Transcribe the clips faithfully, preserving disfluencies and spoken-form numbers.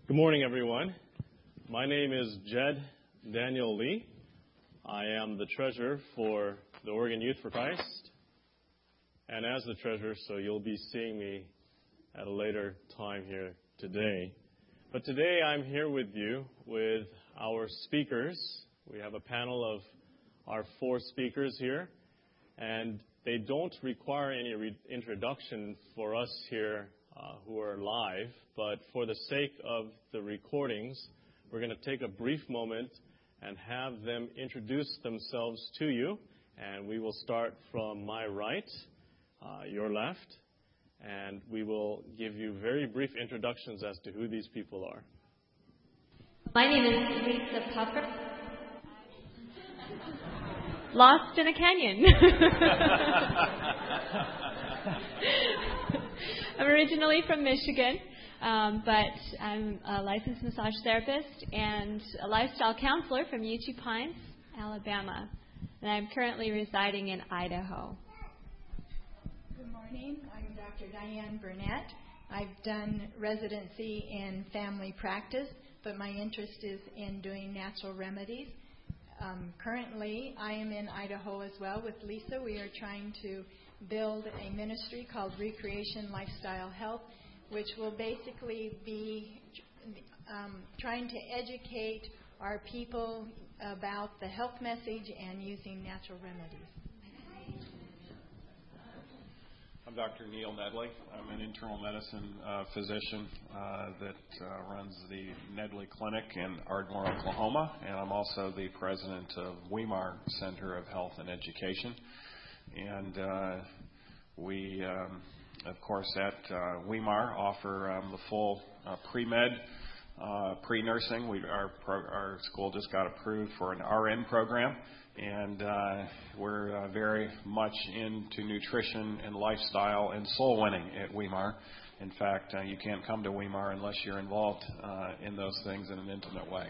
Good morning, everyone. My name is Jed Daniel Lee. I am the treasurer for the Oregon Youth for Christ. And as the treasurer, so you'll be seeing me at a later time here today. But today I'm here with you with our speakers. We have a panel of our four speakers here. And they don't require any re- introduction for us here uh, who are live. But for the sake of the recordings, we're going to take a brief moment and have them introduce themselves to you. And we will start from my right, uh, your left, and we will give you very brief introductions as to who these people are. My name is Lisa Puffer. Lost in a canyon. I'm originally from Michigan. Um, but I'm a licensed massage therapist and a lifestyle counselor from Uchee Pines, Alabama. And I'm currently residing in Idaho. Good morning. I'm Doctor Diane Burnett. I've done residency in family practice, but my interest is in doing natural remedies. Um, currently, I am in Idaho as well with Lisa. We are trying to build a ministry called Recreation Lifestyle Health, which will basically be um, trying to educate our people about the health message and using natural remedies. I'm Doctor Neil Nedley. I'm an internal medicine uh, physician uh, that uh, runs the Nedley Clinic in Ardmore, Oklahoma, and I'm also the president of Weimar Center of Health and Education. And uh, we... Um, Of course, at uh, Weimar, offer um, the full uh, pre-med, uh, pre-nursing. We, our, pro- our school just got approved for an R N program, and uh, we're uh, very much into nutrition and lifestyle and soul winning at Weimar. In fact, uh, you can't come to Weimar unless you're involved uh, in those things in an intimate way.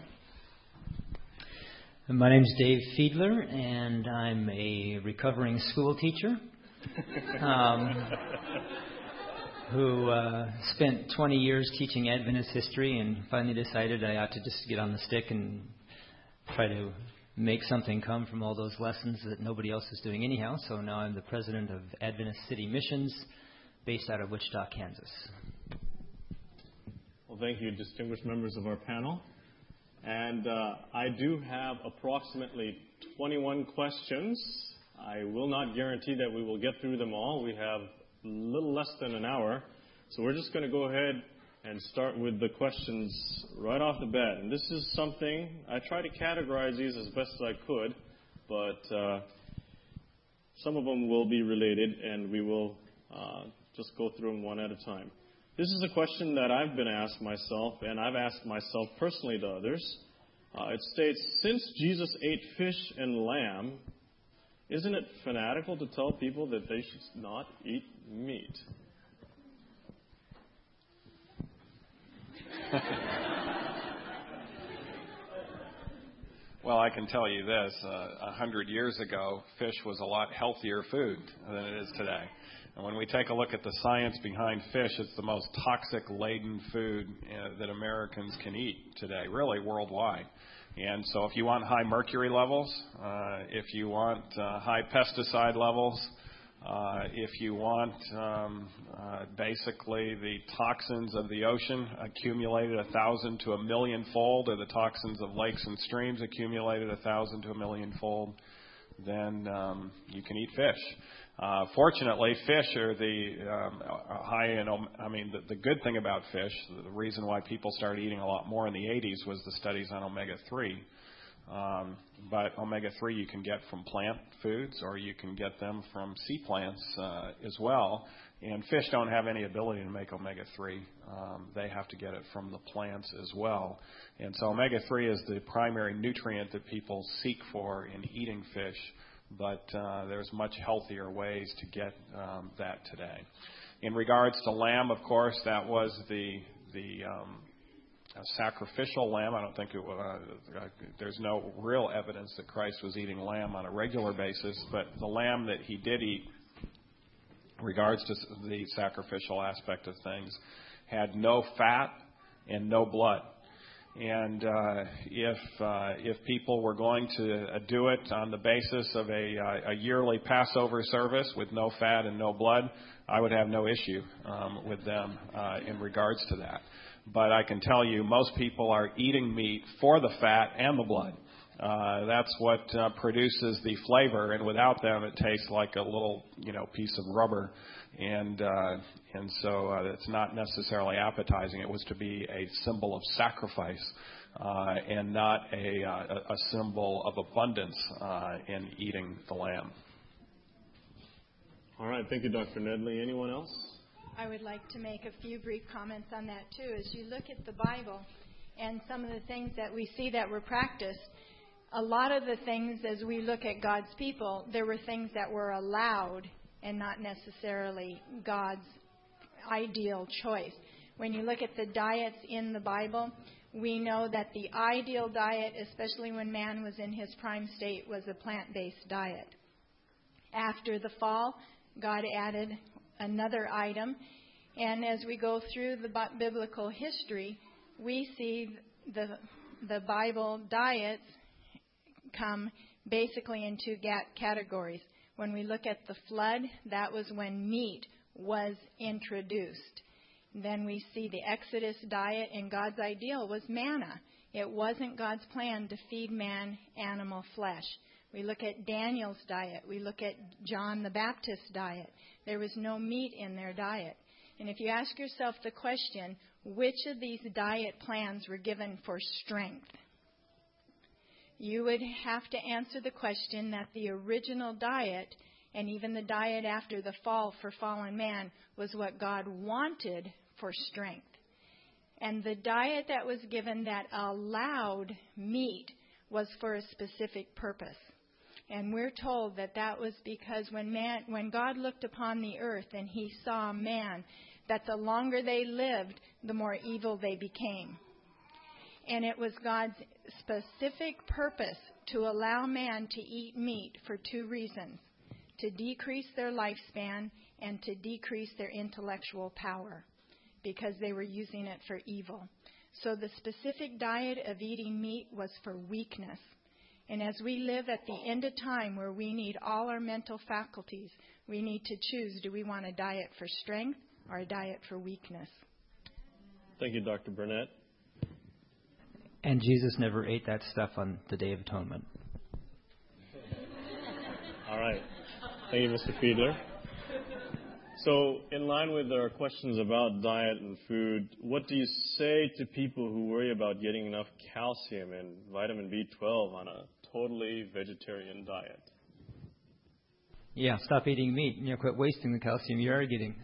My name is Dave Fiedler, and I'm a recovering school teacher. um, who uh, spent twenty years teaching Adventist history and finally decided I ought to just get on the stick and try to make something come from all those lessons that nobody else is doing anyhow. So now I'm the president of Adventist City Missions based out of Wichita, Kansas. Well, thank you, distinguished members of our panel. And uh, I do have approximately twenty-one questions. I will not guarantee that we will get through them all. We have a little less than an hour. So we're just going to go ahead and start with the questions right off the bat. And this is something, I try to categorize these as best as I could, but uh, some of them will be related, and we will uh, just go through them one at a time. This is a question that I've been asked myself, and I've asked myself personally to others. Uh, it states, since Jesus ate fish and lamb, isn't it fanatical to tell people that they should not eat meat? Well, I can tell you this. Uh, a hundred years ago, fish was a lot healthier food than it is today. And when we take a look at the science behind fish, it's the most toxic-laden food uh, that Americans can eat today, really worldwide. And so if you want high mercury levels, uh, if you want uh, high pesticide levels, uh, if you want um, uh, basically the toxins of the ocean accumulated a thousand to a million fold, or the toxins of lakes and streams accumulated a thousand to a million fold, then um, you can eat fish. Uh, fortunately, fish are the um, high in, I mean, the, the good thing about fish, the reason why people started eating a lot more in the eighties was the studies on omega three. Um, but omega three you can get from plant foods, or you can get them from sea plants uh, as well. And fish don't have any ability to make omega three. Um, they have to get it from the plants as well. And so omega three is the primary nutrient that people seek for in eating fish. But uh, there's much healthier ways to get um, that today. In regards to lamb, of course, that was the the um, sacrificial lamb. I don't think it, uh, uh, there's no real evidence that Christ was eating lamb on a regular basis, but the lamb that he did eat, in regards to the sacrificial aspect of things, had no fat and no blood. And uh, if uh, if people were going to uh, do it on the basis of a, uh, a yearly Passover service with no fat and no blood, I would have no issue um, with them uh, in regards to that. But I can tell you, most people are eating meat for the fat and the blood. Uh, that's what uh, produces the flavor, and without them, it tastes like a little, you know, piece of rubber. And uh, and so uh, it's not necessarily appetizing. It was to be a symbol of sacrifice uh, and not a, uh, a symbol of abundance uh, in eating the lamb. All right. Thank you, Doctor Nedley. Anyone else? I would like to make a few brief comments on that, too. As you look at the Bible and some of the things that we see that were practiced, a lot of the things, as we look at God's people, there were things that were allowed and not necessarily God's ideal choice. When you look at the diets in the Bible, we know that the ideal diet, especially when man was in his prime state, was a plant-based diet. After the fall, God added another item, and as we go through the biblical history, we see the the Bible diets come basically in two categories. When we look at the flood, that was when meat was introduced. Then we see the Exodus diet, and God's ideal was manna. It wasn't God's plan to feed man animal flesh. We look at Daniel's diet. We look at John the Baptist's diet. There was no meat in their diet. And if you ask yourself the question, which of these diet plans were given for strength? You would have to answer the question that the original diet, and even the diet after the fall for fallen man, was what God wanted for strength. And the diet that was given that allowed meat was for a specific purpose. And we're told that that was because when man, when God looked upon the earth and he saw man, that the longer they lived, the more evil they became. And it was God's specific purpose to allow man to eat meat for two reasons: to decrease their lifespan and to decrease their intellectual power, because they were using it for evil. So the specific diet of eating meat was for weakness. And as we live at the end of time where we need all our mental faculties, we need to choose, do we want a diet for strength or a diet for weakness? Thank you, Doctor Burnett. And Jesus never ate that stuff on the Day of Atonement. All right. Thank you, Mister Fiedler. So, in line with our questions about diet and food, what do you say to people who worry about getting enough calcium and vitamin B twelve on a totally vegetarian diet? Yeah, stop eating meat and you'll quit wasting the calcium you are getting.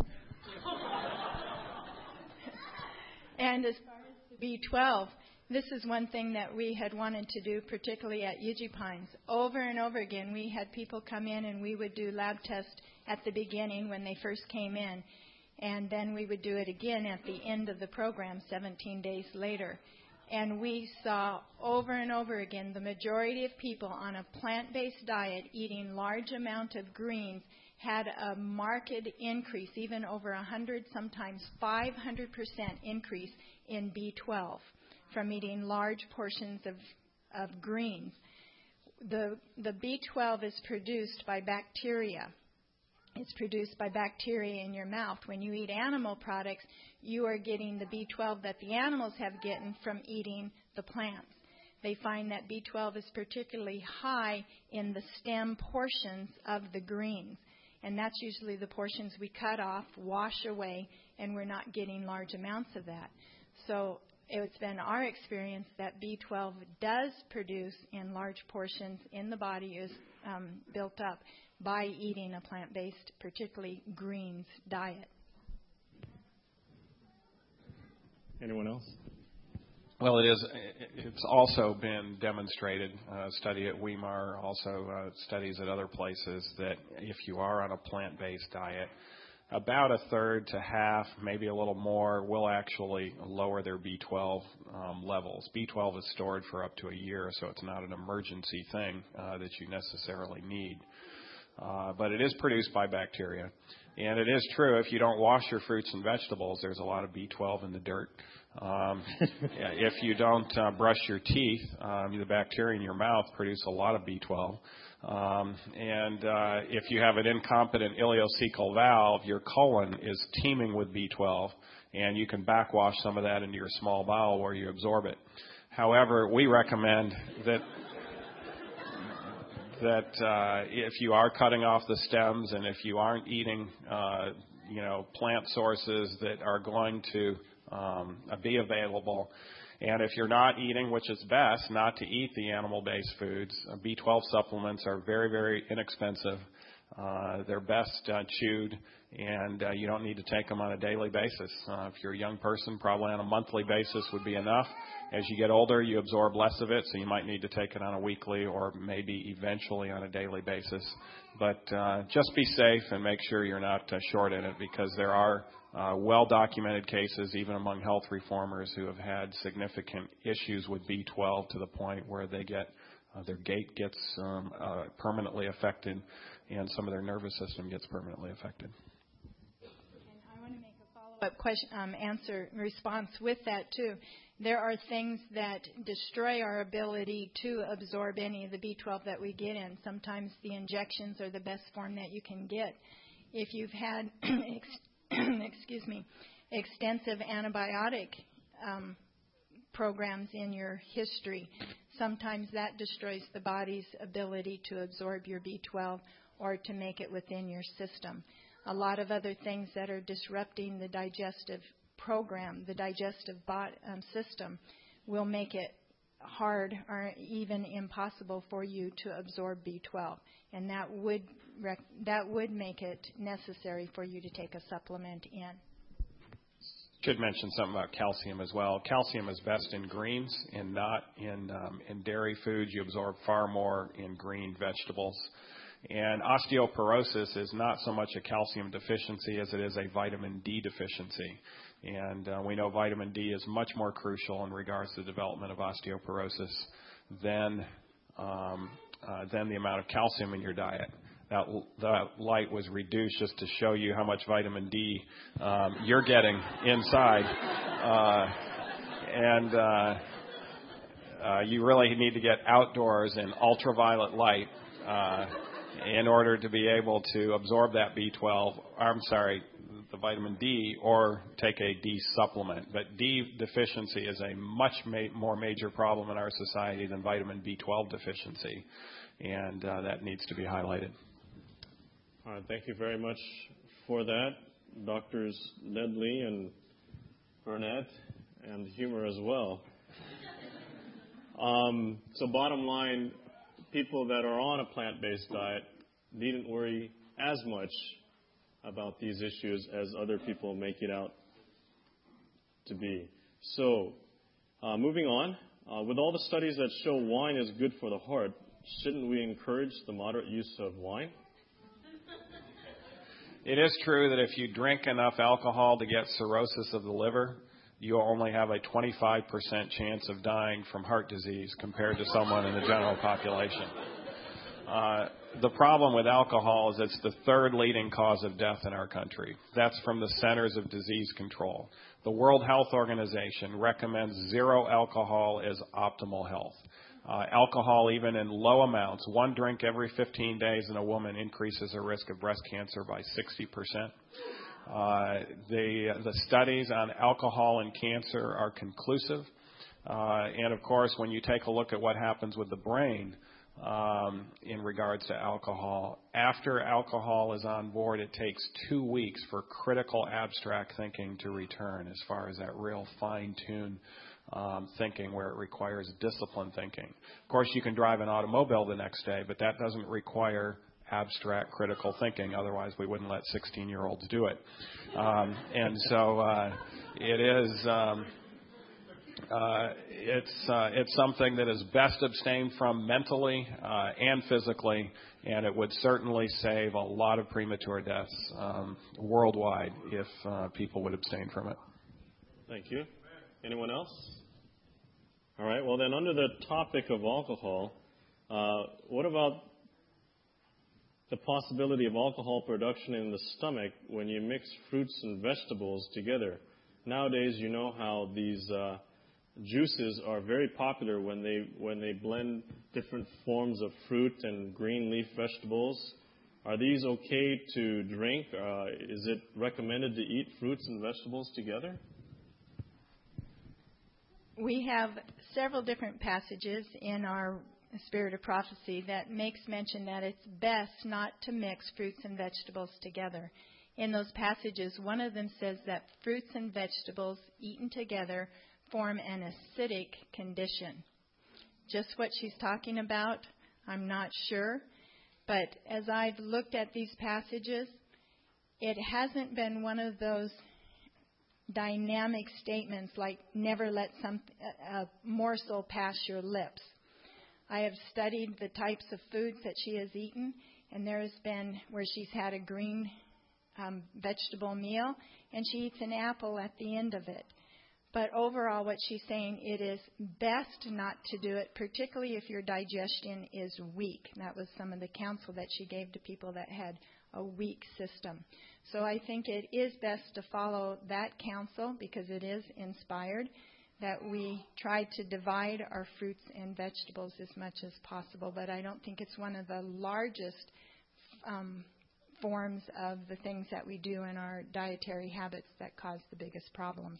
And as far as the B twelve, this is one thing that we had wanted to do, particularly at U G Pines. Over and over again, we had people come in and we would do lab tests at the beginning when they first came in. And then we would do it again at the end of the program, seventeen days later. And we saw over and over again the majority of people on a plant-based diet eating large amount of greens had a marked increase, even over one hundred, sometimes five hundred percent increase in B twelve from eating large portions of, of greens. The, the B twelve is produced by bacteria. It's produced by bacteria in your mouth. When you eat animal products, you are getting the B twelve that the animals have gotten from eating the plants. They find that B twelve is particularly high in the stem portions of the greens. And that's usually the portions we cut off, wash away, and we're not getting large amounts of that. So it's been our experience that B twelve does produce in large portions in the body, is um, built up by eating a plant-based, particularly greens diet. Anyone else? Well, it is. It's also been demonstrated, a study at Weimar, also uh, studies at other places, that if you are on a plant-based diet, about a third to half, maybe a little more, will actually lower their B twelve um, levels. B twelve is stored for up to a year, so it's not an emergency thing uh, that you necessarily need. Uh, but it is produced by bacteria. And it is true, if you don't wash your fruits and vegetables, there's a lot of B twelve in the dirt. Um, if you don't uh, brush your teeth, um, the bacteria in your mouth produce a lot of B twelve. Um, and uh, if you have an incompetent ileocecal valve, your colon is teeming with B twelve, and you can backwash some of that into your small bowel where you absorb it. However, we recommend that that uh, if you are cutting off the stems and if you aren't eating, uh, you know, plant sources that are going to um, be available, and if you're not eating, which is best, not to eat the animal-based foods, uh, B twelve supplements are very, very inexpensive. Uh, they're best uh, chewed, and uh, you don't need to take them on a daily basis. Uh, if you're a young person, probably on a monthly basis would be enough. As you get older, you absorb less of it, so you might need to take it on a weekly or maybe eventually on a daily basis. But uh, just be safe and make sure you're not uh, short in it, because there are uh, well-documented cases, even among health reformers, who have had significant issues with B twelve to the point where they get uh, their gait gets um, uh, permanently affected, and some of their nervous system gets permanently affected. And I want to make a follow-up question, um, answer, response with that too. There are things that destroy our ability to absorb any of the B twelve that we get in. Sometimes the injections are the best form that you can get. If you've had, excuse me, extensive antibiotic um, programs in your history, sometimes that destroys the body's ability to absorb your B twelve or to make it within your system. A lot of other things that are disrupting the digestive program, the digestive bot, um, system, will make it hard or even impossible for you to absorb B twelve, and that would rec- that would make it necessary for you to take a supplement in. Should mention something about calcium as well. Calcium is best in greens and not in um, in dairy foods. You absorb far more in green vegetables. And osteoporosis is not so much a calcium deficiency as it is a vitamin D deficiency. And uh, we know vitamin D is much more crucial in regards to the development of osteoporosis than um, uh, than the amount of calcium in your diet. That, that light was reduced just to show you how much vitamin D um, you're getting inside. Uh, and uh, uh, you really need to get outdoors in ultraviolet light uh, in order to be able to absorb that B twelve, I'm sorry, the vitamin D, or take a D supplement. But D deficiency is a much ma- more major problem in our society than vitamin B twelve deficiency, and uh, that needs to be highlighted. All right, thank you very much for that, Doctors Nedley and Burnett, and humor as well. Um, so bottom line, people that are on a plant-based diet needn't worry as much about these issues as other people make it out to be. So, uh, moving on, uh, with all the studies that show wine is good for the heart, shouldn't we encourage the moderate use of wine? It is true that if you drink enough alcohol to get cirrhosis of the liver, you only have a twenty-five percent chance of dying from heart disease compared to someone in the general population. Uh, the problem with alcohol is it's the third leading cause of death in our country. That's from the Centers of Disease Control. The World Health Organization recommends zero alcohol as optimal health. Uh, alcohol, even in low amounts, one drink every fifteen days in a woman increases her risk of breast cancer by sixty percent. Uh, the, the studies on alcohol and cancer are conclusive. Uh, and, of course, when you take a look at what happens with the brain um, in regards to alcohol, after alcohol is on board, it takes two weeks for critical abstract thinking to return as far as that real fine-tuned um, thinking where it requires disciplined thinking. Of course, you can drive an automobile the next day, but that doesn't require abstract critical thinking. Otherwise, we wouldn't let sixteen-year-olds do it. Um, and so uh, it is um, uh, it's uh, it's something that is best abstained from mentally uh, and physically, and it would certainly save a lot of premature deaths um, worldwide if uh, people would abstain from it. Thank you. Anyone else? All right. Well, then, under the topic of alcohol, uh, what about the possibility of alcohol production in the stomach when you mix fruits and vegetables together? nowadays, you know how these uh, juices are very popular when they when they blend different forms of fruit and green leaf vegetables. Are these okay to drink? Uh, is it recommended to eat fruits and vegetables together? We have several different passages in our Spirit of Prophecy that makes mention that it's best not to mix fruits and vegetables together. In those passages, one of them says that fruits and vegetables eaten together form an acidic condition. Just what she's talking about, I'm not sure. But as I've looked at these passages, it hasn't been one of those dynamic statements like never let some a morsel pass your lips. I have studied the types of foods that she has eaten, and there has been where she's had a green um, vegetable meal, and she eats an apple at the end of it. But overall, what she's saying, it is best not to do it, particularly if your digestion is weak. That was some of the counsel that she gave to people that had a weak system. So I think it is best to follow that counsel because it is inspired, that we try to divide our fruits and vegetables as much as possible. But I don't think it's one of the largest um, forms of the things that we do in our dietary habits that cause the biggest problems.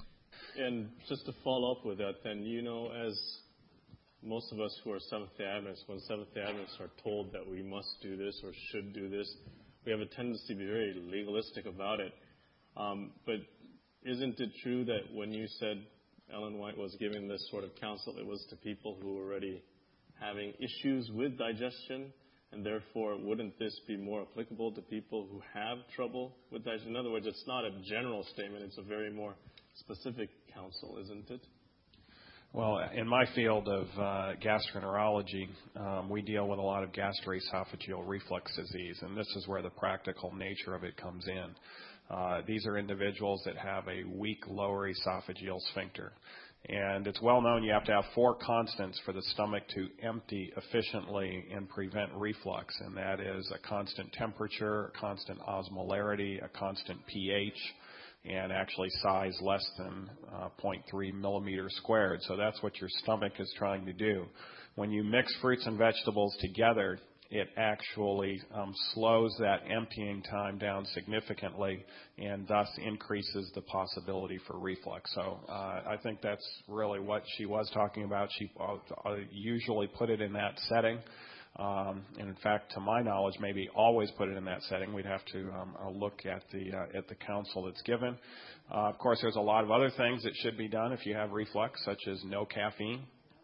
And just to follow up with that, then, you know, as most of us who are Seventh-day Adventists, when Seventh-day Adventists are told that we must do this or should do this, we have a tendency to be very legalistic about it. Um, but isn't it true that when you said Ellen White was giving this sort of counsel, it was to people who were already having issues with digestion, and therefore wouldn't this be more applicable to people who have trouble with digestion? In other words, it's not a general statement, it's a very more specific counsel, isn't it? Well, in my field of uh, gastroenterology, um, we deal with a lot of gastroesophageal reflux disease, and this is where the practical nature of it comes in. Uh, these are individuals that have a weak lower esophageal sphincter. And it's well known you have to have four constants for the stomach to empty efficiently and prevent reflux, and that is a constant temperature, a constant osmolarity, a constant pH, and actually size less than uh, zero point three millimeters squared. So that's what your stomach is trying to do. When you mix fruits and vegetables together, it actually um, slows that emptying time down significantly and thus increases the possibility for reflux. So uh, I think that's really what she was talking about. She uh, usually put it in that setting. Um, and in fact, to my knowledge, maybe always put it in that setting. We'd have to um, uh, look at the uh, at the counsel that's given. Uh, of course, there's a lot of other things that should be done if you have reflux, such as no caffeine,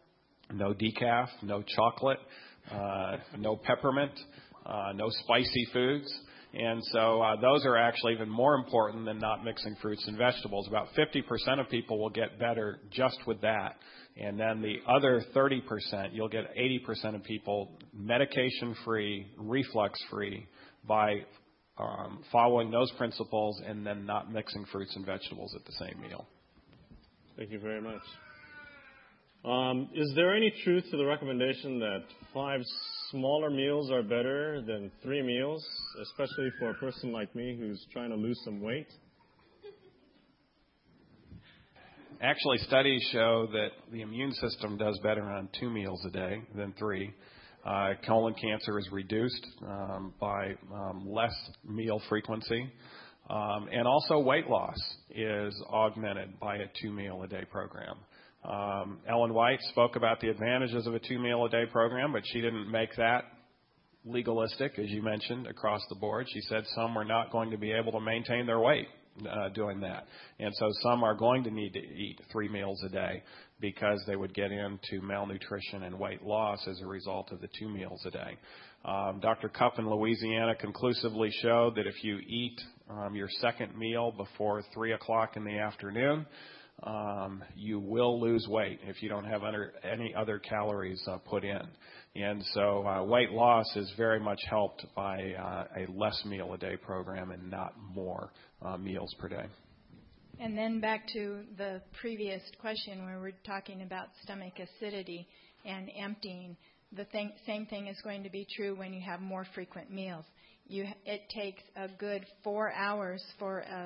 no decaf, no chocolate, uh, no peppermint, uh, no spicy foods. And so uh, those are actually even more important than not mixing fruits and vegetables. About fifty percent of people will get better just with that. And then the other thirty percent, you'll get eighty percent of people medication-free, reflux-free by um, following those principles and then not mixing fruits and vegetables at the same meal. Thank you very much. Um, is there any truth to the recommendation that five smaller meals are better than three meals, especially for a person like me who's trying to lose some weight? Actually, studies show that the immune system does better on two meals a day than three. Uh, colon cancer is reduced um, by um, less meal frequency. Um, and also weight loss is augmented by a two-meal-a-day program. Um, Ellen White spoke about the advantages of a two-meal-a-day program, but she didn't make that legalistic, as you mentioned, across the board. She said some were not going to be able to maintain their weight uh, doing that. And so some are going to need to eat three meals a day because they would get into malnutrition and weight loss as a result of the two meals a day. Um, Doctor Cupp in Louisiana conclusively showed that if you eat um, your second meal before three o'clock in the afternoon, um, you will lose weight if you don't have under, any other calories uh, put in. And so uh, weight loss is very much helped by uh, a less meal a day program and not more uh, meals per day. And then back to the previous question where we're talking about stomach acidity and emptying. The thing, same thing is going to be true when you have more frequent meals. You, it takes a good four hours for a,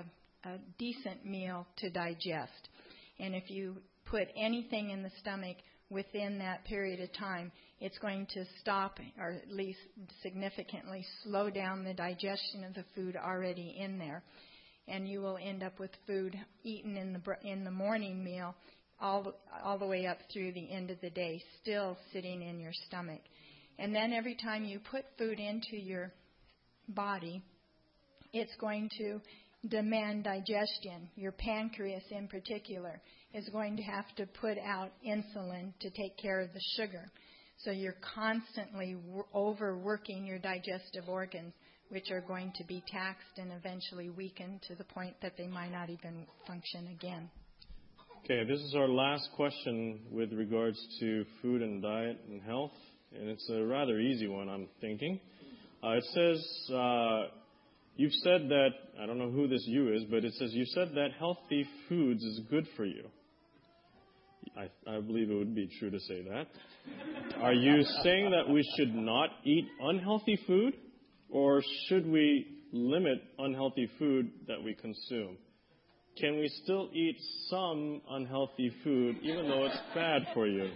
a decent meal to digest. And if you put anything in the stomach within that period of time, it's going to stop or at least significantly slow down the digestion of the food already in there. And you will end up with food eaten in the in the morning meal all, all the way up through the end of the day, still sitting in your stomach. And then every time you put food into your body, it's going to demand digestion. Your pancreas in particular is going to have to put out insulin to take care of the sugar. So you're constantly w- overworking your digestive organs, which are going to be taxed and eventually weakened to the point that they might not even function again. Okay, this is our last question with regards to food and diet and health, and it's a rather easy one, I'm thinking. Uh, it says, uh, you've said that, I don't know who this you is, but it says you said that healthy foods is good for you. I, I believe it would be true to say that. Are you saying that we should not eat unhealthy food, or should we limit unhealthy food that we consume? Can we still eat some unhealthy food even though it's bad for you?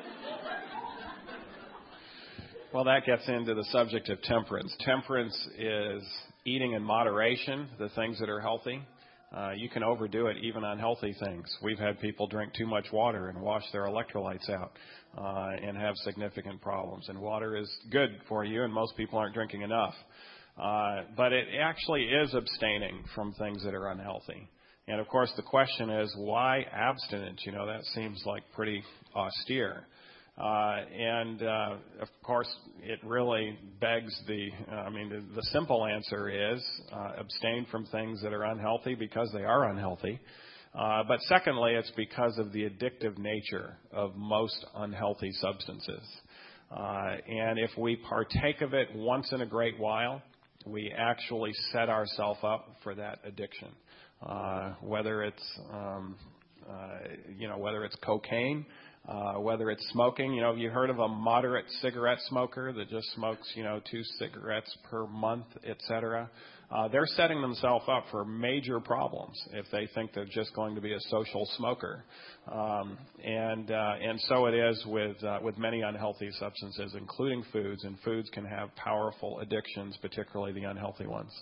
Well, that gets into the subject of temperance. Temperance is eating in moderation the things that are healthy. Uh, you can overdo it even on healthy things. We've had people drink too much water and wash their electrolytes out uh, and have significant problems. And water is good for you, and most people aren't drinking enough. Uh, but it actually is abstaining from things that are unhealthy. And, of course, the question is, why abstinence? You know, that seems like pretty austere. Uh, and, uh, of course, it really begs the, uh, I mean, the, the simple answer is uh, abstain from things that are unhealthy because they are unhealthy. Uh, but secondly, it's because of the addictive nature of most unhealthy substances. Uh, and if we partake of it once in a great while, we actually set ourselves up for that addiction. Uh, whether it's, um, uh, you know, whether it's cocaine, Uh, whether it's smoking. You know, you heard of a moderate cigarette smoker that just smokes, you know, two cigarettes per month, et cetera. Uh, they're setting themselves up for major problems if they think they're just going to be a social smoker. Um, and uh, and so it is with uh, with many unhealthy substances, including foods. And foods can have powerful addictions, particularly the unhealthy ones.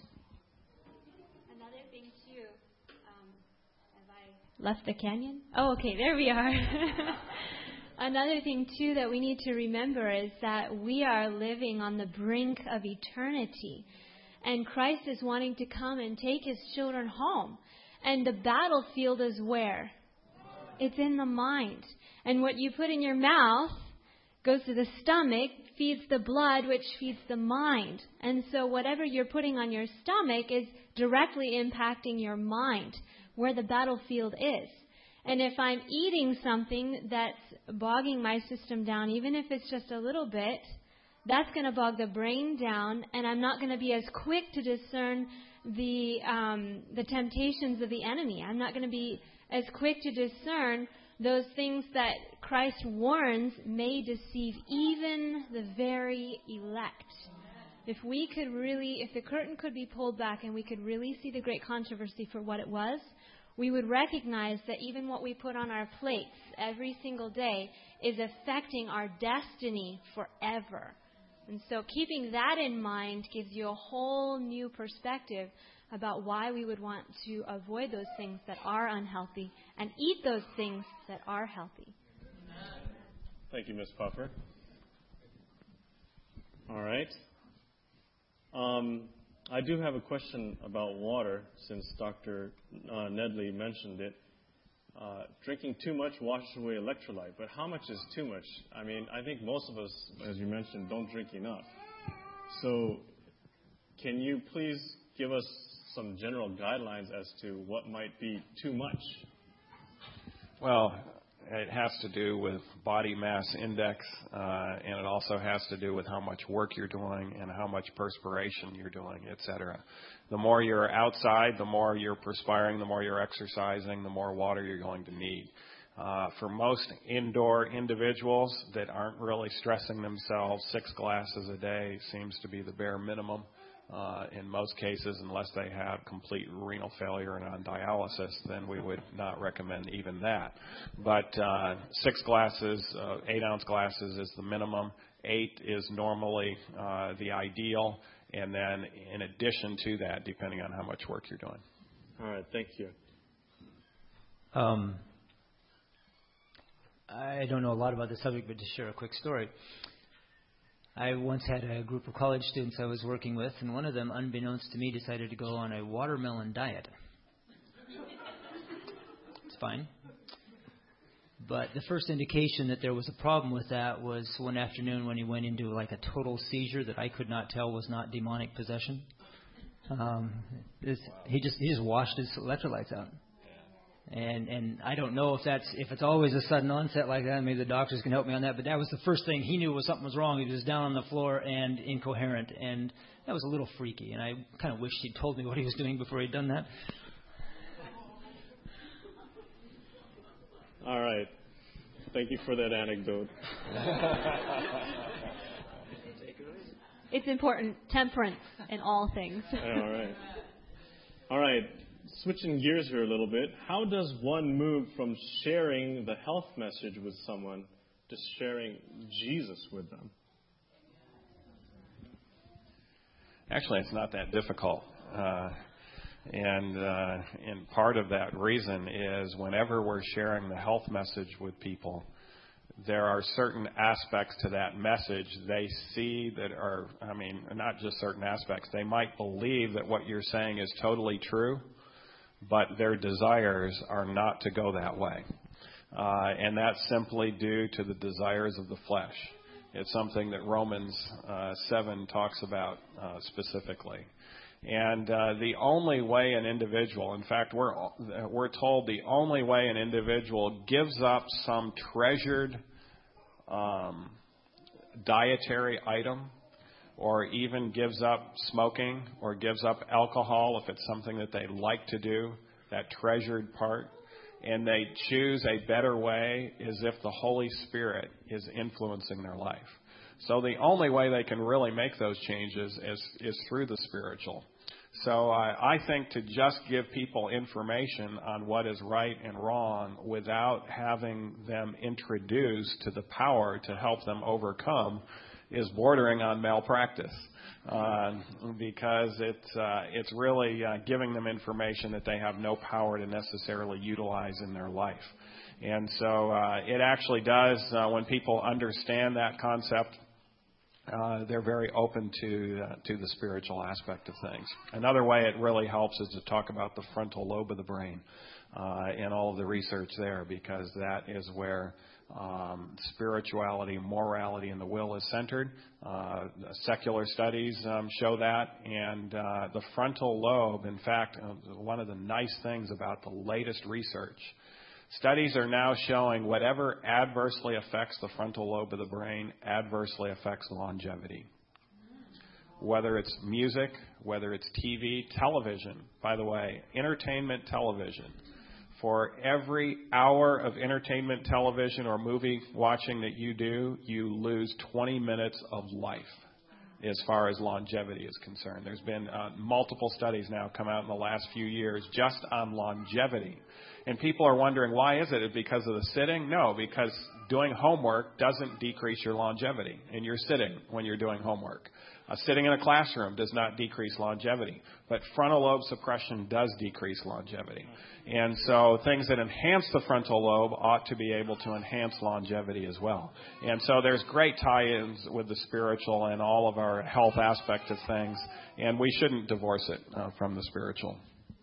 Another thing too. Um, have I left the canyon? Oh, okay, there we are. Another thing, too, that we need to remember is that we are living on the brink of eternity. And Christ is wanting to come and take His children home. And the battlefield is where? It's in the mind. And what you put in your mouth goes to the stomach, feeds the blood, which feeds the mind. And so whatever you're putting on your stomach is directly impacting your mind, where the battlefield is. And if I'm eating something that's bogging my system down, even if it's just a little bit, that's going to bog the brain down, and I'm not going to be as quick to discern the um, the temptations of the enemy. I'm not going to be as quick to discern those things that Christ warns may deceive even the very elect. If we could really, if the curtain could be pulled back and we could really see the great controversy for what it was, we would recognize that even what we put on our plates every single day is affecting our destiny forever. And so keeping that in mind gives you a whole new perspective about why we would want to avoid those things that are unhealthy and eat those things that are healthy. Thank you, Miz Puffer. All right. Um, I do have a question about water, since Doctor Uh, Nedley mentioned it. Uh, drinking too much washes away electrolyte, but how much is too much? I mean, I think most of us, as you mentioned, don't drink enough. So can you please give us some general guidelines as to what might be too much? Well, it has to do with body mass index, uh, and it also has to do with how much work you're doing and how much perspiration you're doing, et cetera. The more you're outside, the more you're perspiring, the more you're exercising, the more water you're going to need. Uh, for most indoor individuals that aren't really stressing themselves, six glasses a day seems to be the bare minimum Uh, in most cases, unless they have complete renal failure and on dialysis, then we would not recommend even that. But uh, six glasses, uh, eight-ounce glasses is the minimum. Eight is normally uh, the ideal. And then in addition to that, depending on how much work you're doing. All right, thank you. Um, I don't know a lot about the subject, but to share a quick story. I once had a group of college students I was working with, and one of them, unbeknownst to me, decided to go on a watermelon diet. It's fine. But the first indication that there was a problem with that was one afternoon when he went into like a total seizure that I could not tell was not demonic possession. Um, this, he just he just washed his electrolytes out. And and I don't know if that's if it's always a sudden onset like that. Maybe the doctors can help me on that. But that was the first thing he knew was something was wrong. He was down on the floor and incoherent, and that was a little freaky. And I kind of wished he'd told me what he was doing before he'd done that. All right, thank you for that anecdote. It's important, temperance in all things. All right. All right. Switching gears here a little bit, how does one move from sharing the health message with someone to sharing Jesus with them? Actually, it's not that difficult. Uh, and, uh, and part of that reason is whenever we're sharing the health message with people, there are certain aspects to that message they see that are, I mean, not just certain aspects. They might believe that what you're saying is totally true, but their desires are not to go that way. Uh, and that's simply due to the desires of the flesh. It's something that Romans uh, seven talks about uh, specifically. And uh, the only way an individual, in fact, we're, we're told the only way an individual gives up some treasured um, dietary item, or even gives up smoking, or gives up alcohol if it's something that they like to do, that treasured part, and they choose a better way, is if the Holy Spirit is influencing their life. So the only way they can really make those changes is, is through the spiritual. So I, I think to just give people information on what is right and wrong without having them introduced to the power to help them overcome is bordering on malpractice, uh, because it's uh, it's really uh, giving them information that they have no power to necessarily utilize in their life. And so uh, it actually does, uh, when people understand that concept, uh, they're very open to uh, to the spiritual aspect of things. Another way it really helps is to talk about the frontal lobe of the brain uh, and all of the research there, because that is where Um, spirituality, morality, and the will is centered. Uh, secular studies um, show that. And uh, the frontal lobe, in fact, uh, one of the nice things about the latest research, studies are now showing whatever adversely affects the frontal lobe of the brain adversely affects longevity. Whether it's music, whether it's T V, television, by the way, entertainment television. For every hour of entertainment television or movie watching that you do, you lose twenty minutes of life as far as longevity is concerned. There's been uh, multiple studies now come out in the last few years just on longevity. And people are wondering, why is it? Is it because of the sitting? No, because doing homework doesn't decrease your longevity. And you're sitting when you're doing homework. Uh, sitting in a classroom does not decrease longevity, but frontal lobe suppression does decrease longevity. And so things that enhance the frontal lobe ought to be able to enhance longevity as well. And so there's great tie-ins with the spiritual and all of our health aspect of things, and we shouldn't divorce it uh, from the spiritual.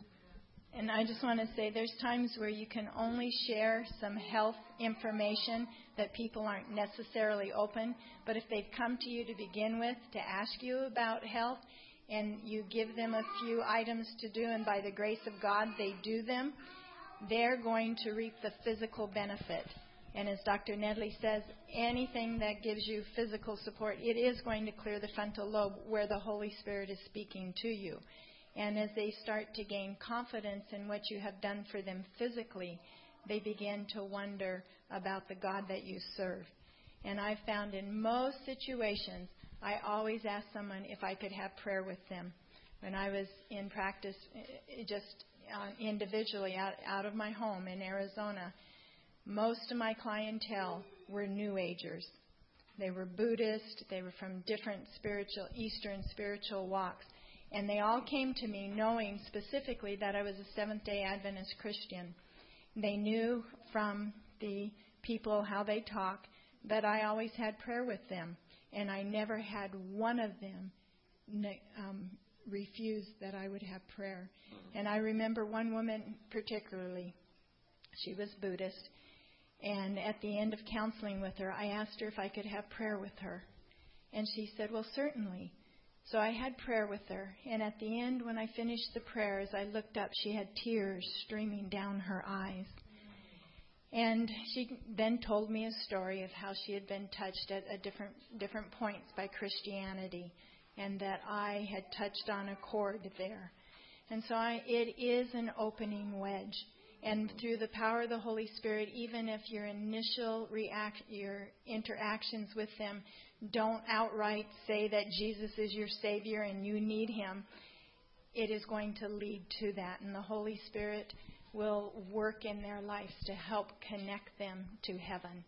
And I just want to say there's times where you can only share some health information that people aren't necessarily open. But if they've come to you to begin with to ask you about health, and you give them a few items to do, and by the grace of God they do them, they're going to reap the physical benefit. And as Doctor Nedley says, anything that gives you physical support, it is going to clear the frontal lobe where the Holy Spirit is speaking to you. And as they start to gain confidence in what you have done for them physically, they begin to wonder about the God that you serve. And I've found in most situations, I always ask someone if I could have prayer with them. When I was in practice, just uh, individually out, out of my home in Arizona, most of my clientele were New Agers. They were Buddhist. They were from different spiritual, Eastern spiritual walks. And they all came to me knowing specifically that I was a Seventh-day Adventist Christian. They knew from the people how they talk that I always had prayer with them. And I never had one of them um, refuse that I would have prayer. And I remember one woman particularly. She was Buddhist. And at the end of counseling with her, I asked her if I could have prayer with her. And she said, well, certainly. So I had prayer with her. And at the end, when I finished the prayer, as I looked up, she had tears streaming down her eyes. And she then told me a story of how she had been touched at a different different points by Christianity, and that I had touched on a chord there. And so I, it is an opening wedge. And through the power of the Holy Spirit, even if your initial react, your interactions with them don't outright say that Jesus is your Savior and you need Him, it is going to lead to that. And the Holy Spirit will work in their lives to help connect them to heaven.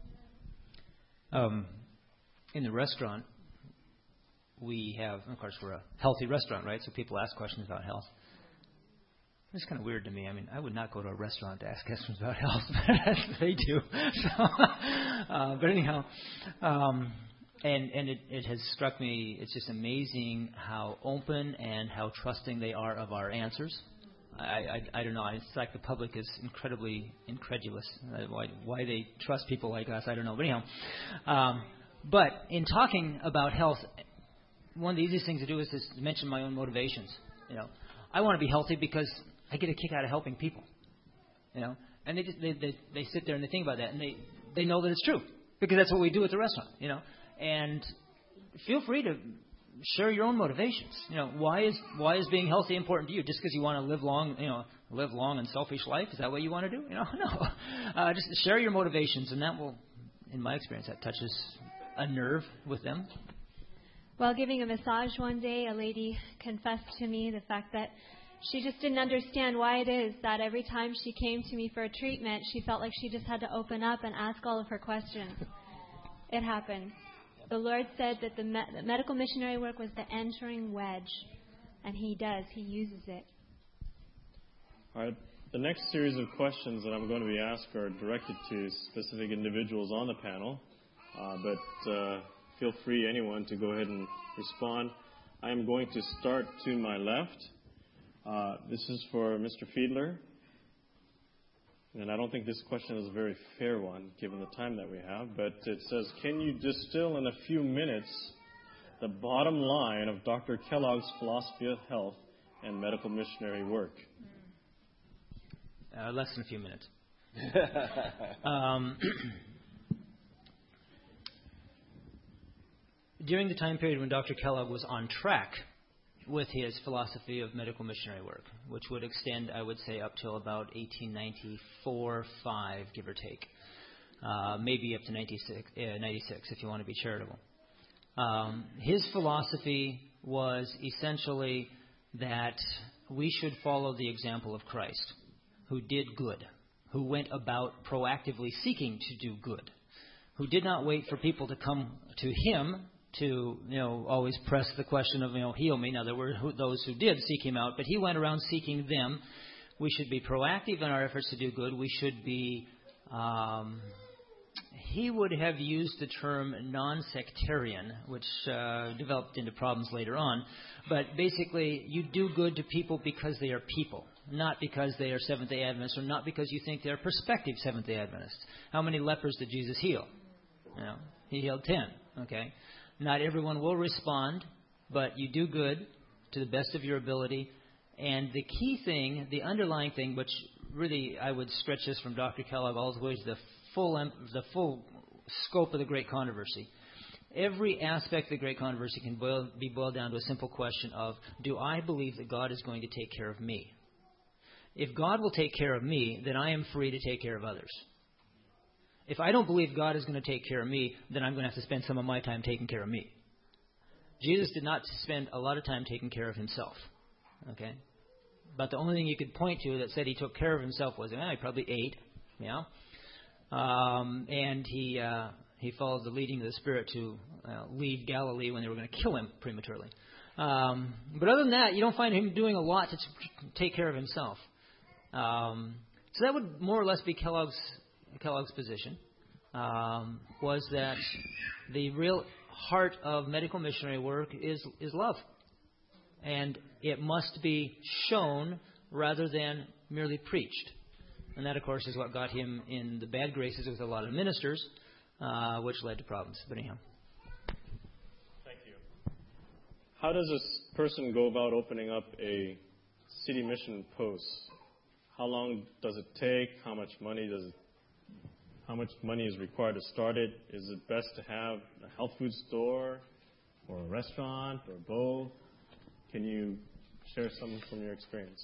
Um, in the restaurant, we have, of course, we're a healthy restaurant, right? So people ask questions about health. It's kind of weird to me. I mean, I would not go to a restaurant to ask questions about health, but they do. So, uh, but anyhow, um, and and it, it has struck me. It's just amazing how open and how trusting they are of our answers. I, I, I don't know. It's like the public is incredibly incredulous. Uh, why, why they trust people like us, I don't know. But anyhow, um, but in talking about health, one of the easiest things to do is to mention my own motivations. You know, I want to be healthy because I get a kick out of helping people. You know, and they just they, they they sit there and they think about that, and they they know that it's true because that's what we do at the restaurant. You know, and feel free to share your own motivations. You know, why is why is being healthy important to you? Just because you want to live long, you know, live long and selfish life? Is that what you want to do? You know, no. Uh, just share your motivations, and that will, in my experience, that touches a nerve with them. While giving a massage one day, a lady confessed to me the fact that she just didn't understand why it is that every time she came to me for a treatment, she felt like she just had to open up and ask all of her questions. It happened. The Lord said that the, me- the medical missionary work was the entering wedge, and He does. He uses it. All right. The next series of questions that I'm going to be asked are directed to specific individuals on the panel, uh, but uh, feel free, anyone, to go ahead and respond. I am going to start to my left. Uh, this is for Mister Fiedler. And I don't think this question is a very fair one, given the time that we have. But it says, can you distill in a few minutes the bottom line of Doctor Kellogg's philosophy of health and medical missionary work? Uh, less than a few minutes. um, during the time period when Doctor Kellogg was on track with his philosophy of medical missionary work, which would extend, I would say, up till about eighteen ninety-four, five, give or take. Uh, maybe up to ninety-six, uh, ninety-six, if you want to be charitable. Um, his philosophy was essentially that we should follow the example of Christ, who did good, who went about proactively seeking to do good, who did not wait for people to come to him to, you know, always press the question of, you know, heal me. Now, there were those who did seek him out, but he went around seeking them. We should be proactive in our efforts to do good. We should be, um, he would have used the term non-sectarian, which uh, developed into problems later on. But basically, you do good to people because they are people, not because they are Seventh-day Adventists or not because you think they're prospective Seventh-day Adventists. How many lepers did Jesus heal? You know, he healed ten, okay? Not everyone will respond, but you do good to the best of your ability. And the key thing, the underlying thing, which really I would stretch this from Doctor Kellogg all the way to the full the full scope of the Great Controversy. Every aspect of the Great Controversy can boil, be boiled down to a simple question of, do I believe that God is going to take care of me? If God will take care of me, then I am free to take care of others. If I don't believe God is going to take care of me, then I'm going to have to spend some of my time taking care of me. Jesus did not spend a lot of time taking care of himself. Okay? But the only thing you could point to that said he took care of himself was, well, he probably ate, yeah? Um, and he uh, he followed the leading of the Spirit to uh, leave Galilee when they were going to kill him prematurely. Um, but other than that, you don't find him doing a lot to t- take care of himself. Um, so that would more or less be Kellogg's Kellogg's position, um, was that the real heart of medical missionary work is is love. And it must be shown rather than merely preached. And that, of course, is what got him in the bad graces with a lot of ministers, uh, which led to problems. But anyhow. Thank you. How does a person go about opening up a city mission post? How long does it take? How much money does it, how much money is required to start it? Is it best to have a health food store or a restaurant or both? Can you share some from your experience?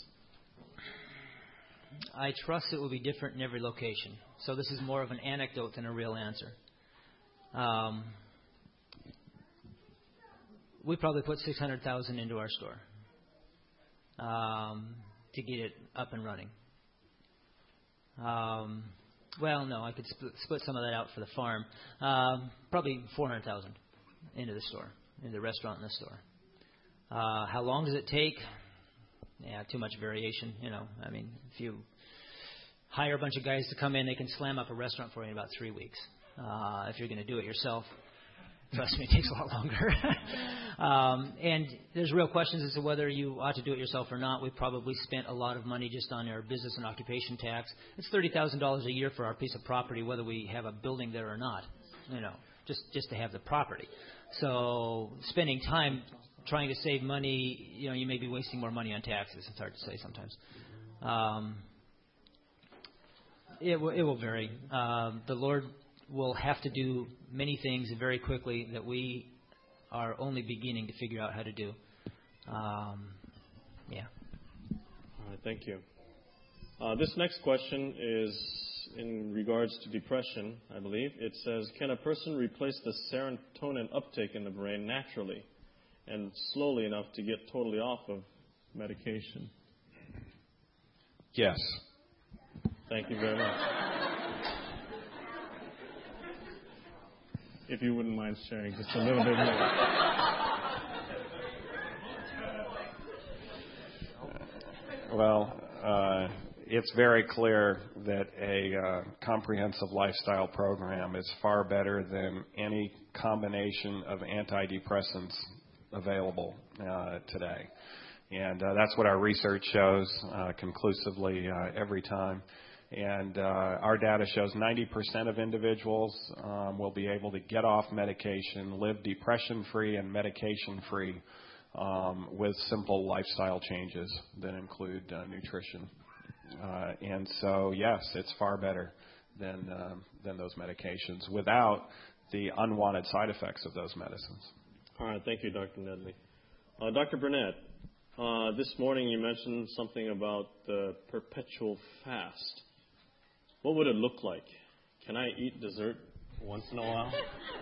I trust it will be different in every location. So this is more of an anecdote than a real answer. Um, we probably put six hundred thousand dollars into our store um, to get it up and running. Um, well, no, I could split, split some of that out for the farm. Um, probably four hundred thousand dollars into the store, into the restaurant and the store. Uh, how long does it take? Yeah, too much variation. You know, I mean, if you hire a bunch of guys to come in, they can slam up a restaurant for you in about three weeks. Uh, if you're going to do it yourself, trust me, it takes a lot longer. um, and there's real questions as to whether you ought to do it yourself or not. We probably spent a lot of money just on our business and occupation tax. It's thirty thousand dollars a year for our piece of property, whether we have a building there or not. You know, just just to have the property. So spending time trying to save money, you know, you may be wasting more money on taxes. It's hard to say sometimes. Um, it, will, it will vary. Um, the Lord will have to do many things very quickly that we are only beginning to figure out how to do. Um, yeah. All right, thank you. Uh, this next question is in regards to depression, I believe. It says, can a person replace the serotonin uptake in the brain naturally and slowly enough to get totally off of medication? Yes. Thank you very much. If you wouldn't mind sharing just a little bit more. Well, uh, it's very clear that a uh, comprehensive lifestyle program is far better than any combination of antidepressants available uh, today. And uh, that's what our research shows uh, conclusively uh, every time. And uh, our data shows ninety percent of individuals um, will be able to get off medication, live depression-free and medication-free um, with simple lifestyle changes that include uh, nutrition. Uh, and so, yes, it's far better than uh, than those medications without the unwanted side effects of those medicines. All right, thank you, Doctor Nedley. Uh, Doctor Burnett, uh, this morning you mentioned something about the perpetual fast. What would it look like? Can I eat dessert once in a while?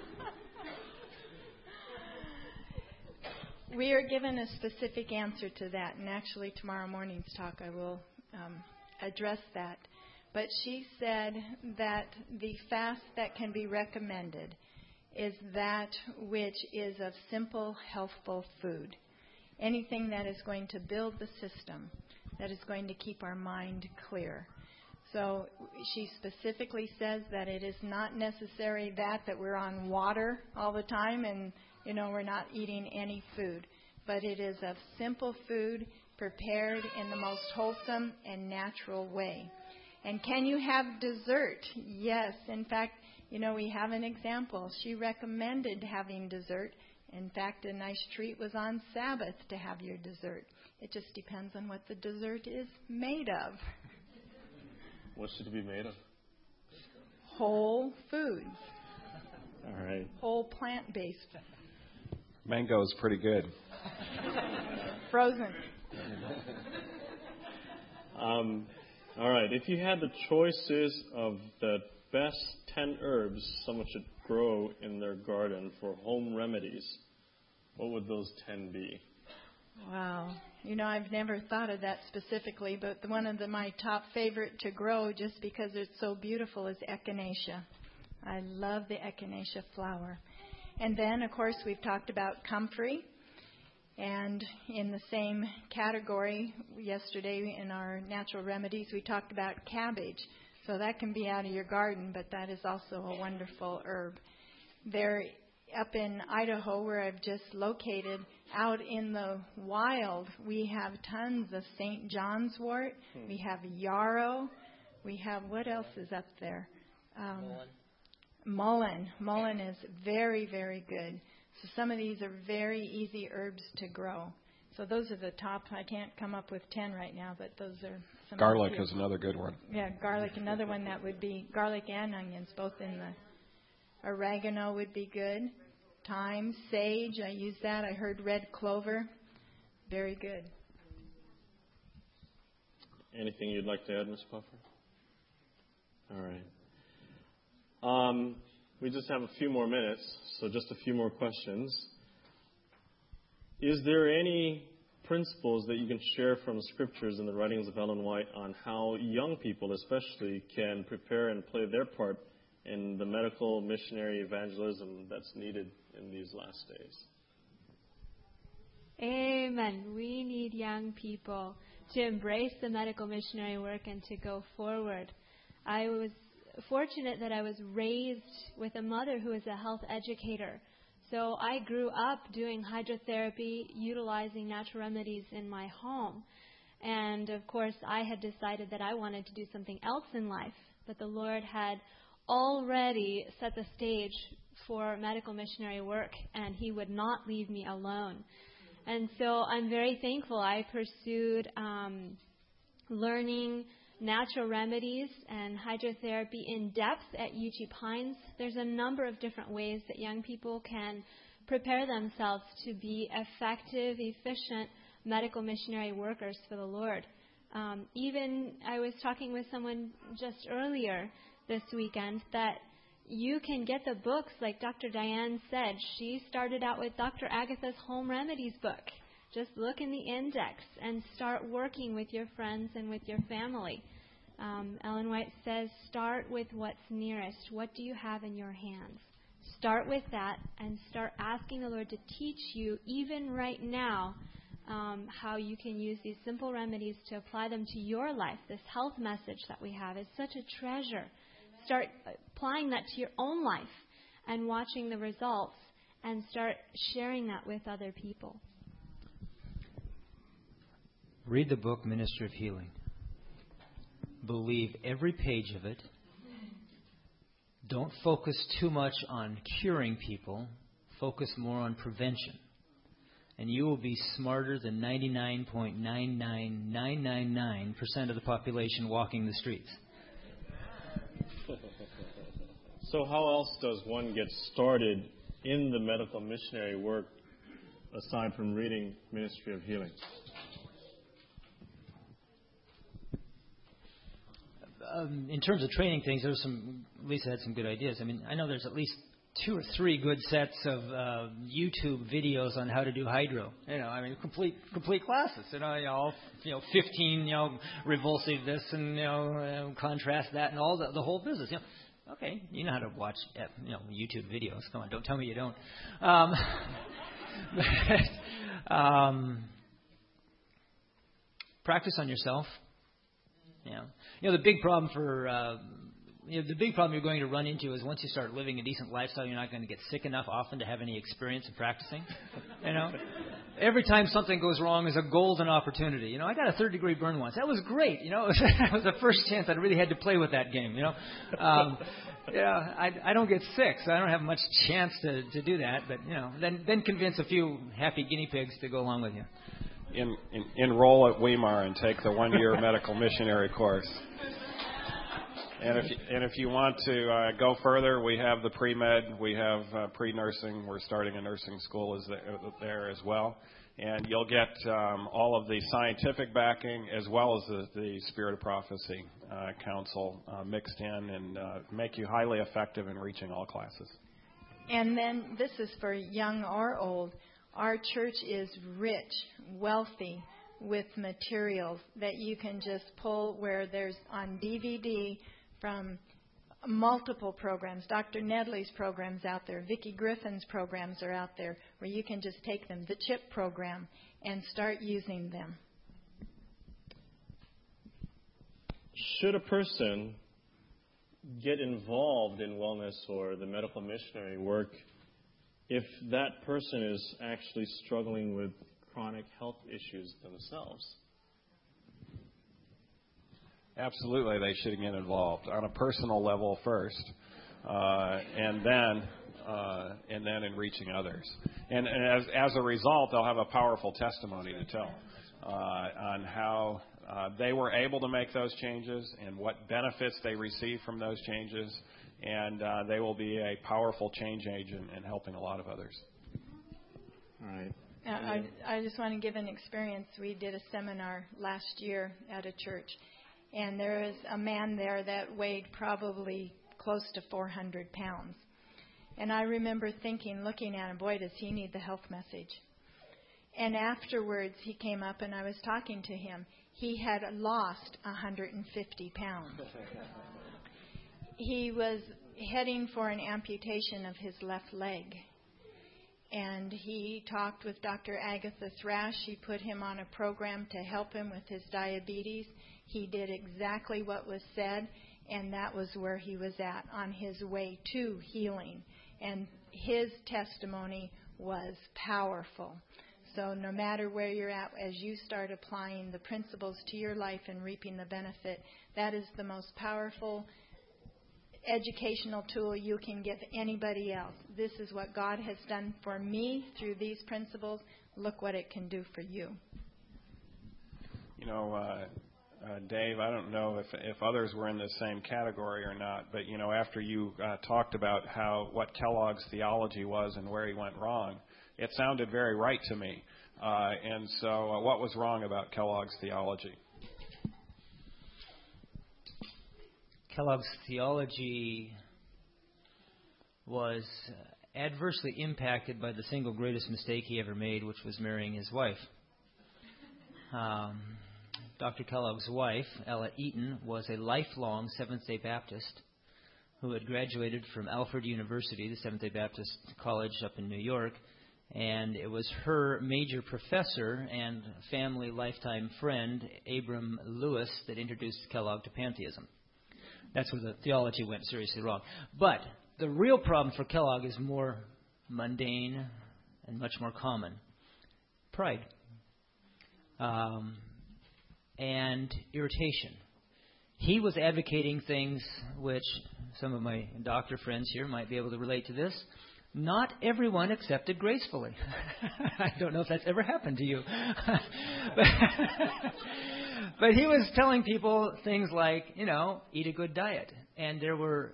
We are given a specific answer to that, and actually tomorrow morning's talk I will um, address that. But she said that the fast that can be recommended is that which is of simple, healthful food. Anything that is going to build the system, that is going to keep our mind clear. So she specifically says that it is not necessary that, that we're on water all the time and, you know, we're not eating any food. But it is of simple food prepared in the most wholesome and natural way. And can you have dessert? Yes. In fact, you know, we have an example. She recommended having dessert. In fact, a nice treat was on Sabbath to have your dessert. It just depends on what the dessert is made of. What should it be made of? Whole foods. All right. Whole plant-based. Mango is pretty good. Frozen. Um, all right. If you had the choices of the best ten herbs someone should grow in their garden for home remedies, what would those ten be? Wow. You know, I've never thought of that specifically, but one of the, my top favorite to grow, just because it's so beautiful, is echinacea. I love the echinacea flower. And then, of course, we've talked about comfrey. And in the same category, yesterday in our natural remedies, we talked about cabbage. So that can be out of your garden, but that is also a wonderful herb. There, up in Idaho, where I've just located, out in the wild, we have tons of Saint John's wort. Hmm. We have yarrow. We have, what else is up there? Um, mullein. Mullein is very, very good. So some of these are very easy herbs to grow. So those are the top. I can't come up with ten right now, but those are some. Garlic is another good one. Yeah, garlic. Another one that would be garlic and onions, both in the oregano would be good. Thyme, sage, I use that. I heard red clover. Very good. Anything you'd like to add, Miz Puffer? All right. Um, we just have a few more minutes, so just a few more questions. Is there any principles that you can share from scriptures and the writings of Ellen White on how young people especially can prepare and play their part in the medical missionary evangelism that's needed in these last days? Amen. We need young people to embrace the medical missionary work and to go forward. I was fortunate that I was raised with a mother who is a health educator. So I grew up doing hydrotherapy, utilizing natural remedies in my home. And, of course, I had decided that I wanted to do something else in life. But the Lord had already set the stage for medical missionary work, and He would not leave me alone. And so I'm very thankful. I pursued um, learning natural remedies and hydrotherapy in depth at U T Pines. There's a number of different ways that young people can prepare themselves to be effective, efficient medical missionary workers for the Lord. Um, even I was talking with someone just earlier this weekend that you can get the books, like Doctor Diane said. She started out with Doctor Agatha's Home Remedies book. Just look in the index and start working with your friends and with your family. Um, Ellen White says, start with what's nearest. What do you have in your hands? Start with that and start asking the Lord to teach you, even right now, um, how you can use these simple remedies to apply them to your life. This health message that we have is such a treasure. Start applying that to your own life and watching the results and start sharing that with other people. Read the book Ministry of Healing. Believe every page of it. Don't focus too much on curing people. Focus more on prevention. And you will be smarter than ninety-nine point nine nine nine nine nine percent of the population walking the streets. So how else does one get started in the medical missionary work aside from reading Ministry of Healing? Um, in terms of training things, there was some. Lisa had some good ideas. I mean, I know there's at least two or three good sets of uh, YouTube videos on how to do hydro. You know, I mean, complete complete classes. You know, you know, you know fifteen, you know, revulsive this and you know, uh, contrast that and all the the whole business. You know, okay, you know how to watch uh, you know YouTube videos. Come on, don't tell me you don't. Um, but, um, practice on yourself. You know, you know the big problem for uh, you know, the big problem you're going to run into is once you start living a decent lifestyle, you're not going to get sick enough often to have any experience in practicing. You know, every time something goes wrong is a golden opportunity. You know, I got a third degree burn once. That was great. You know, it was the first chance I really had to play with that game. You know, um, yeah, I, I don't get sick, so I don't have much chance to, to do that. But you know, then then convince a few happy guinea pigs to go along with you. In, in, enroll at Weimar and take the one-year medical missionary course. And if you, and if you want to uh, go further, we have the pre-med, we have uh, pre-nursing. We're starting a nursing school is there, there as well. And you'll get um, all of the scientific backing as well as the, the Spirit of Prophecy uh, counsel uh, mixed in and uh, make you highly effective in reaching all classes. And then this is for young or old. Our church is rich, wealthy with materials that you can just pull, where there's on D V D from multiple programs. Doctor Nedley's programs out there. Vicki Griffin's programs are out there where you can just take them. The CHIP program, and start using them. Should a person get involved in wellness or the medical missionary work if that person is actually struggling with chronic health issues themselves? Absolutely, they should get involved on a personal level first, uh, and then uh, and then in reaching others. And, and as as a result, they'll have a powerful testimony to tell uh, on how uh, they were able to make those changes and what benefits they received from those changes, and uh, they will be a powerful change agent in helping a lot of others. All right. Uh, I, I just want to give an experience. We did a seminar last year at a church, and there was a man there that weighed probably close to four hundred pounds. And I remember thinking, looking at him, boy, does he need the health message. And afterwards, he came up and I was talking to him. He had lost one hundred fifty pounds. He was heading for an amputation of his left leg. And he talked with Doctor Agatha Thrash. She put him on a program to help him with his diabetes. He did exactly what was said, and that was where he was at on his way to healing. And his testimony was powerful. So no matter where you're at, as you start applying the principles to your life and reaping the benefit, that is the most powerful educational tool you can give anybody else. This is what God has done for me through these principles. Look what it can do for you. You know, uh, uh, Dave, I don't know if if others were in the same category or not, but you know, after you uh, talked about how what Kellogg's theology was and where he went wrong, it sounded very right to me. Uh, and so, uh, what was wrong about Kellogg's theology? Kellogg's theology was adversely impacted by the single greatest mistake he ever made, which was marrying his wife. Um, Doctor Kellogg's wife, Ella Eaton, was a lifelong Seventh-day Baptist who had graduated from Alfred University, the Seventh-day Baptist College up in New York, and it was her major professor and family lifetime friend, Abram Lewis, that introduced Kellogg to pantheism. That's where the theology went seriously wrong. But the real problem for Kellogg is more mundane and much more common. Pride. Um, and irritation. He was advocating things which some of my doctor friends here might be able to relate to this. Not everyone accepted gracefully. I don't know if that's ever happened to you. but, but he was telling people things like, you know, eat a good diet. And there were,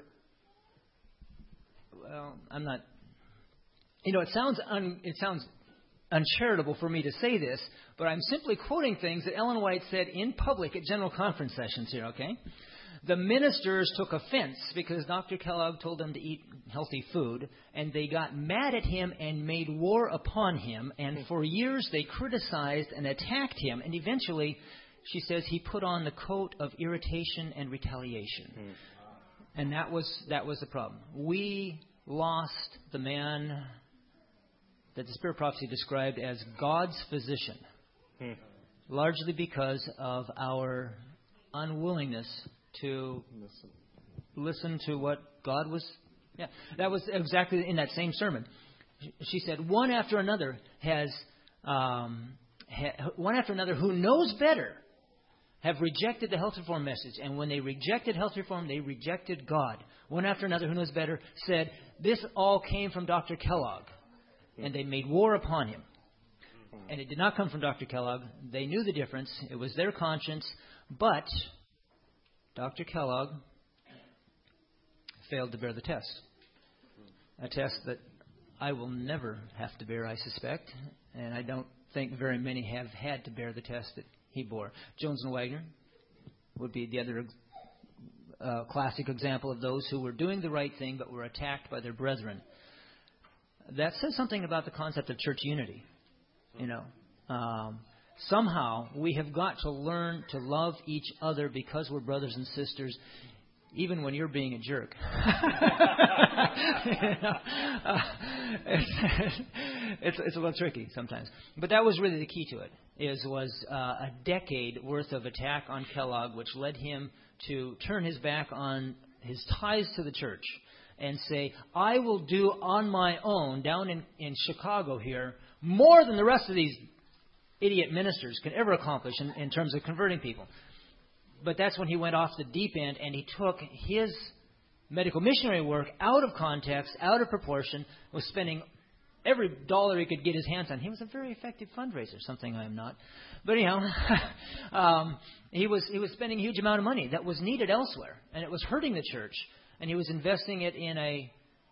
well, I'm not, you know, it sounds un, it sounds uncharitable for me to say this, but I'm simply quoting things that Ellen White said in public at general conference sessions here, okay? The ministers took offense because Doctor Kellogg told them to eat healthy food, and they got mad at him and made war upon him, and for years they criticized and attacked him, and eventually, she says, he put on the coat of irritation and retaliation. Mm. And that was that was the problem. We lost the man that the Spirit Prophecy described as God's physician, hmm. largely because of our unwillingness to listen. listen to what God was. Yeah, that was exactly in that same sermon. She said, one after another has, um, ha, one after another who knows better have rejected the health reform message. And when they rejected health reform, they rejected God. One after another who knows better said, this all came from Doctor Kellogg. And they made war upon him. And it did not come from Doctor Kellogg. They knew the difference. It was their conscience. But Doctor Kellogg failed to bear the test. A test that I will never have to bear, I suspect. And I don't think very many have had to bear the test that he bore. Jones and Wagner would be the other uh, classic example of those who were doing the right thing but were attacked by their brethren. that says something about the concept of church unity. You know, um, somehow we have got to learn to love each other because we're brothers and sisters, even when you're being a jerk. you know, uh, it's, it's, it's a little tricky sometimes. But that was really the key to it, is was uh, a decade worth of attack on Kellogg, which led him to turn his back on his ties to the church and say, I will do on my own down in, in Chicago here more than the rest of these idiot ministers can ever accomplish in, in terms of converting people. But that's when he went off the deep end and he took his medical missionary work out of context, out of proportion, was spending every dollar he could get his hands on. He was a very effective fundraiser, something I am not. But anyhow, um, he was he was spending a huge amount of money that was needed elsewhere, and it was hurting the church. And he was investing it in a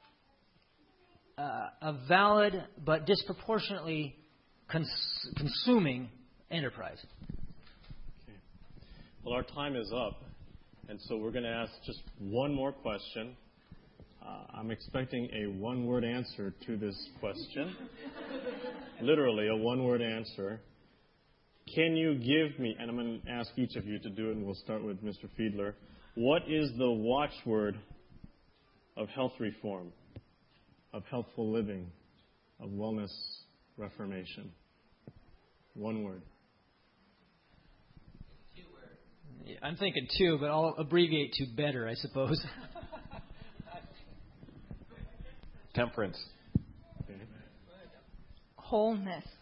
uh, a valid but disproportionately cons- consuming enterprise. Okay. Well, our time is up, and so we're going to ask just one more question. Uh, I'm expecting a one-word answer to this question. Literally, a one-word answer. Can you give me, and I'm going to ask each of you to do it, and we'll start with Mister Fiedler. What is the watchword of health reform, of healthful living, of wellness reformation? One word. Yeah, I'm thinking two, but I'll abbreviate to better, I suppose. Temperance. Okay. Wholeness.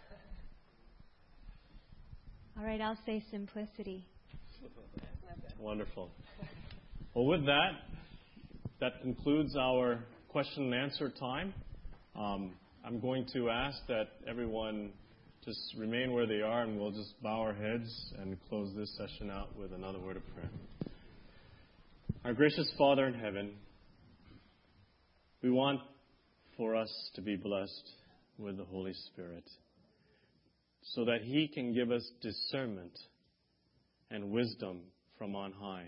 All right, I'll say simplicity. Wonderful. Well, with that, that concludes our question and answer time. Um, I'm going to ask that everyone just remain where they are, and we'll just bow our heads and close this session out with another word of prayer. Our gracious Father in heaven, we want for us to be blessed with the Holy Spirit so that He can give us discernment and wisdom from on high,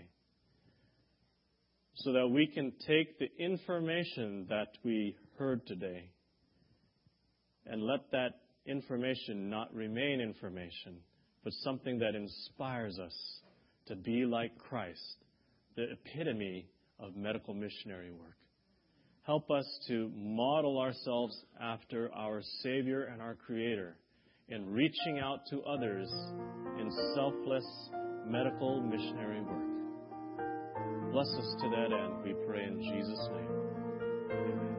so that we can take the information that we heard today and let that information not remain information, but something that inspires us to be like Christ, the epitome of medical missionary work. Help us to model ourselves after our Savior and our Creator in reaching out to others in selfless medical missionary work. Bless us to that end, we pray in Jesus' name. Amen.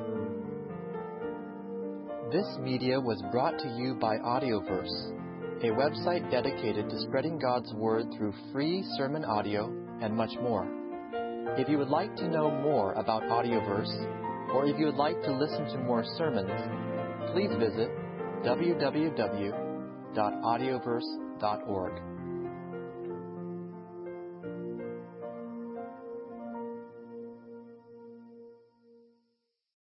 This media was brought to you by Audioverse, a website dedicated to spreading God's Word through free sermon audio and much more. If you would like to know more about Audioverse, or if you would like to listen to more sermons, please visit w w w dot audioverse dot org.